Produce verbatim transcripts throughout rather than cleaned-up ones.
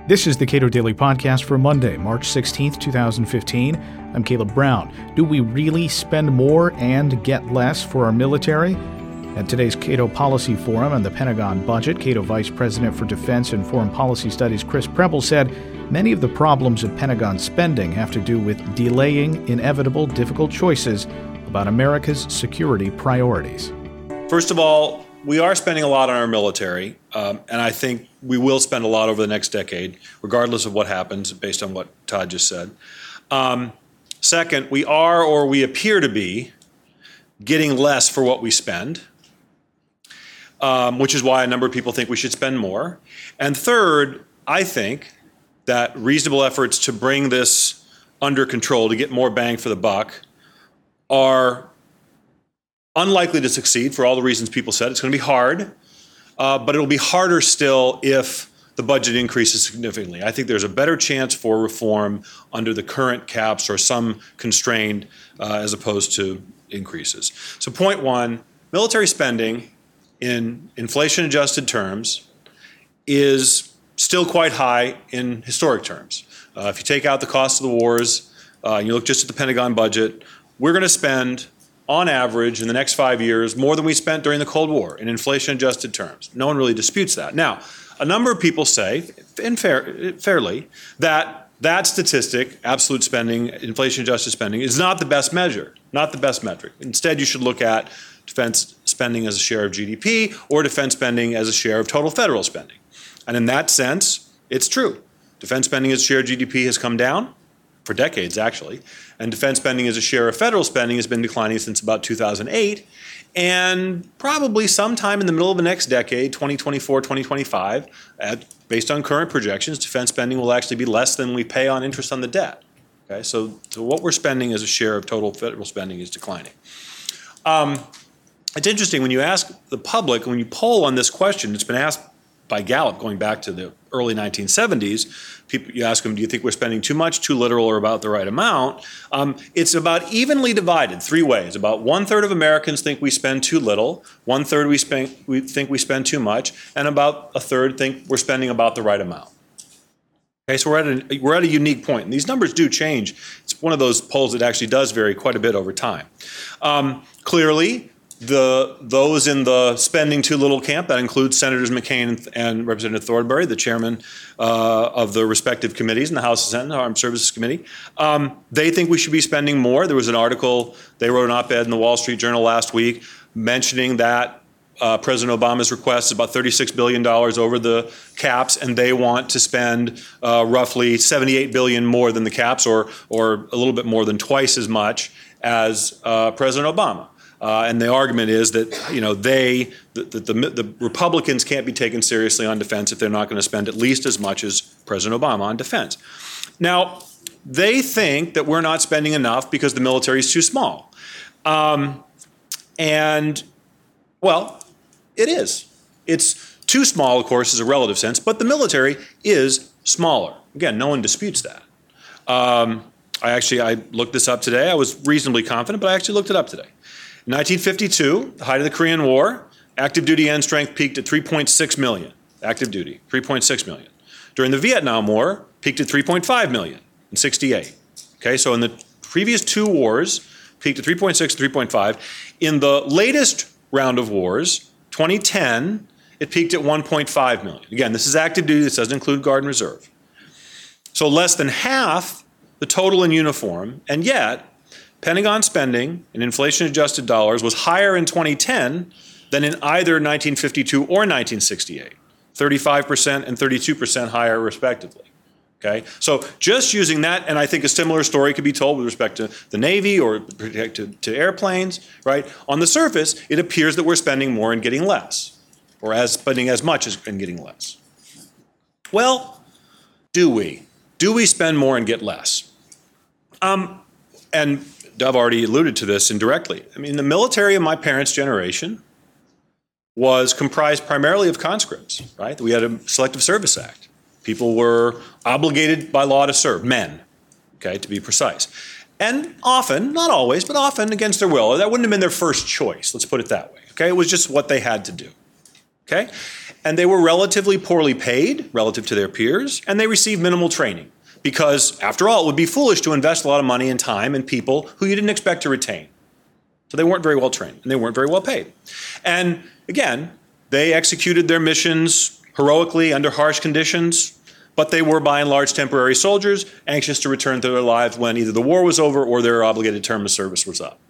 This is the Cato Daily Podcast for Monday, March sixteenth, twenty fifteen. I'm Caleb Brown. Do we really spend more and get less for our military? At today's Cato Policy Forum on the Pentagon budget, Cato Vice President for Defense and Foreign Policy Studies Chris Preble said many of the problems of Pentagon spending have to do with delaying inevitable, difficult choices about America's security priorities. First of all, we are spending a lot on our military, um, and I think we will spend a lot over the next decade, regardless of what happens, based on what Todd just said. Um, second, we are, or we appear to be, getting less for what we spend, um, which is why a number of people think we should spend more. And third, I think that reasonable efforts to bring this under control, to get more bang for the buck, are unlikely to succeed for all the reasons people said. It's going to be hard, uh, but it'll be harder still if the budget increases significantly. I think there's a better chance for reform under the current caps or some constrained uh, as opposed to increases. So point one, military spending in inflation-adjusted terms is still quite high in historic terms. Uh, if you take out the cost of the wars, uh, and you look just at the Pentagon budget, we're going to spend on average in the next five years more than we spent during the Cold War in inflation-adjusted terms. No one really disputes that. Now, a number of people say, and fair, fairly, that that statistic, absolute spending, inflation-adjusted spending, is not the best measure, not the best metric. Instead, you should look at defense spending as a share of G D P or defense spending as a share of total federal spending. And in that sense, it's true. Defense spending as a share of G D P has come down for decades, actually. And defense spending as a share of federal spending has been declining since about two thousand eight. And probably sometime in the middle of the next decade, twenty twenty-four, twenty twenty-five, at, based on current projections, defense spending will actually be less than we pay on interest on the debt. Okay, so, so what we're spending as a share of total federal spending is declining. Um, it's interesting when you ask the public, when you poll on this question, it's been asked by Gallup going back to the early nineteen seventies, people, you ask them, do you think we're spending too much, too little, or about the right amount? Um, it's about evenly divided three ways. About one third of Americans think we spend too little, one third we, spend, we think we spend too much, and about a third think we're spending about the right amount. Okay, so we're at a, we're at a unique point. And these numbers do change. It's one of those polls that actually does vary quite a bit over time. Um, clearly, The, those in the spending too little camp, that includes Senators McCain and, and Representative Thornberry, the chairman uh, of the respective committees in the House and Senate, the Armed Services Committee. Um, they think we should be spending more. There was an article, they wrote an op-ed in the Wall Street Journal last week mentioning that uh, President Obama's request is about thirty-six billion dollars over the caps, and they want to spend uh, roughly seventy-eight billion dollars more than the caps, or, or a little bit more than twice as much as uh, President Obama. Uh, and the argument is that, you know, they, the, the, the Republicans can't be taken seriously on defense if they're not going to spend at least as much as President Obama on defense. Now, they think that we're not spending enough because the military is too small. Um, and, well, it is. It's too small, of course, is a relative sense, but the military is smaller. Again, no one disputes that. Um, I actually, I looked this up today. I was reasonably confident, but I actually looked it up today. In nineteen fifty-two, the height of the Korean War, active duty end strength peaked at three point six million. Active duty, three point six million. During the Vietnam War, peaked at three point five million in sixty-eight. Okay, so in the previous two wars, peaked at three point six, three point five. In the latest round of wars, twenty ten, it peaked at one point five million. Again, this is active duty, this doesn't include Guard and Reserve. So less than half the total in uniform, and yet Pentagon spending in inflation-adjusted dollars was higher in twenty ten than in either nineteen fifty-two or nineteen sixty-eight, thirty-five percent and thirty-two percent higher respectively. Okay, so just using that, and I think a similar story could be told with respect to the Navy or to, to airplanes, right? On the surface, it appears that we're spending more and getting less, or as spending as much as and getting less. Well, do we? Do we spend more and get less? Um, and Dov already alluded to this indirectly. I mean, the military of my parents' generation was comprised primarily of conscripts, right? We had a Selective Service Act. People were obligated by law to serve, men, okay, to be precise. And often, not always, but often against their will. That wouldn't have been their first choice, let's put it that way, okay? It was just what they had to do, okay? and they were relatively poorly paid relative to their peers, and they received minimal training. Because, after all, it would be foolish to invest a lot of money and time in people who you didn't expect to retain. So they weren't very well trained, and they weren't very well paid. And again, they executed their missions heroically under harsh conditions, but they were by and large temporary soldiers, anxious to return to their lives when either the war was over or their obligated term of service was up.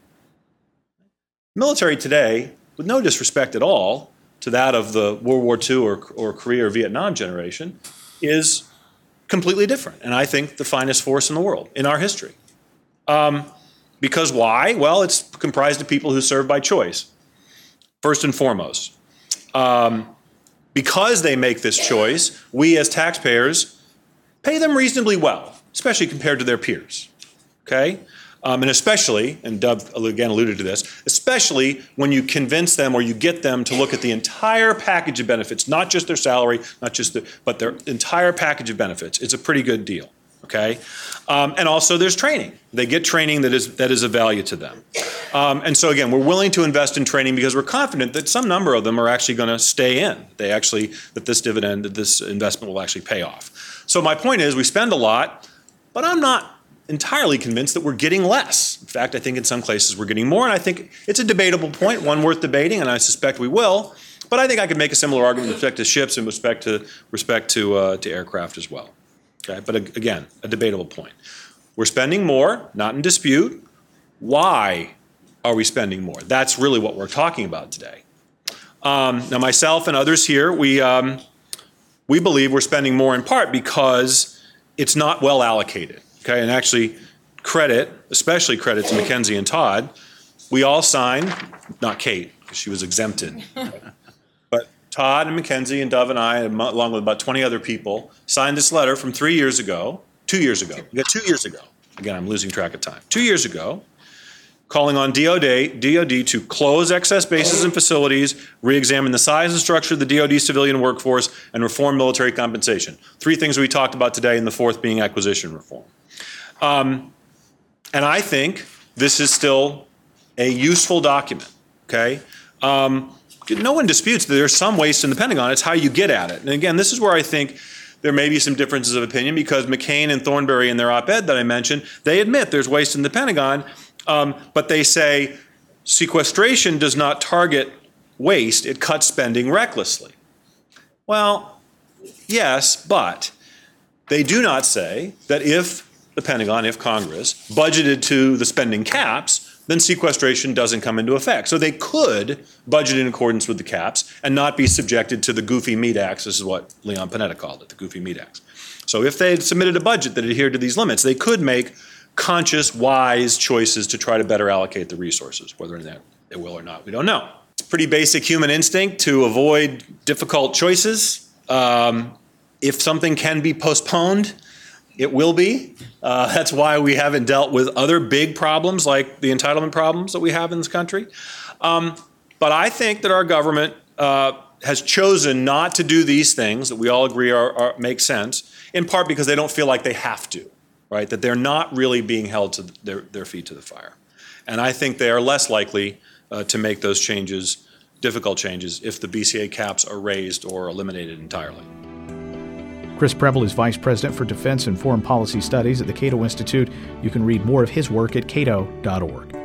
Military today, with no disrespect at all to that of the World War Two or, or Korea or Vietnam generation, is completely different, and I think the finest force in the world, in our history. Um, because why? Well, it's comprised of people who serve by choice, first and foremost. Um, because they make this choice, we as taxpayers pay them reasonably well, especially compared to their peers, okay? Um, and especially, and Dov again alluded to this, especially when you convince them or you get them to look at the entire package of benefits, not just their salary, not just the, but their entire package of benefits. It's a pretty good deal, okay? Um, and also there's training. They get training that is, that is of value to them. Um, and so again, we're willing to invest in training because we're confident that some number of them are actually going to stay in. They actually, that this dividend, that this investment will actually pay off. So my point is we spend a lot, but I'm not entirely convinced that we're getting less. In fact, I think in some places we're getting more, and I think it's a debatable point, one worth debating, and I suspect we will. But I think I could make a similar argument with respect to ships and with respect to respect to uh, to aircraft as well. Okay, but again, a debatable point. We're spending more, not in dispute. Why are we spending more? That's really what we're talking about today. Um, now, myself and others here, we um, we believe we're spending more in part because it's not well allocated. Okay, and actually credit, especially credit to Mackenzie and Todd. We all signed, not Kate, because she was exempted, but Todd and Mackenzie and Dov and I, along with about twenty other people, signed this letter from three years ago, two years ago, yeah, two years ago. Again, I'm losing track of time. Two years ago, calling on D O D, D O D to close excess bases and facilities, re-examine the size and structure of the D O D civilian workforce, and reform military compensation. Three things we talked about today, and the fourth being acquisition reform. Um, and I think this is still a useful document, okay? Um, no one disputes that there's some waste in the Pentagon. It's how you get at it. And again, this is where I think there may be some differences of opinion because McCain and Thornberry in their op-ed that I mentioned, they admit there's waste in the Pentagon, um, but they say sequestration does not target waste, it cuts spending recklessly. Well, yes, but they do not say that if the Pentagon, if Congress, budgeted to the spending caps, then sequestration doesn't come into effect. So they could budget in accordance with the caps and not be subjected to the goofy meat axe. This is what Leon Panetta called it, the goofy meat axe. So if they had submitted a budget that adhered to these limits, they could make conscious, wise choices to try to better allocate the resources. Whether or not they will or not, we don't know. It's pretty basic human instinct to avoid difficult choices. Um, if something can be postponed, it will be. Uh, that's why we haven't dealt with other big problems like the entitlement problems that we have in this country. Um, but I think that our government uh, has chosen not to do these things that we all agree are, are, make sense, in part because they don't feel like they have to, right? That they're not really being held to their, their feet to the fire. And I think they are less likely uh, to make those changes, difficult changes, if the B C A caps are raised or eliminated entirely. Chris Preble is Vice President for Defense and Foreign Policy Studies at the Cato Institute. You can read more of his work at cato dot org.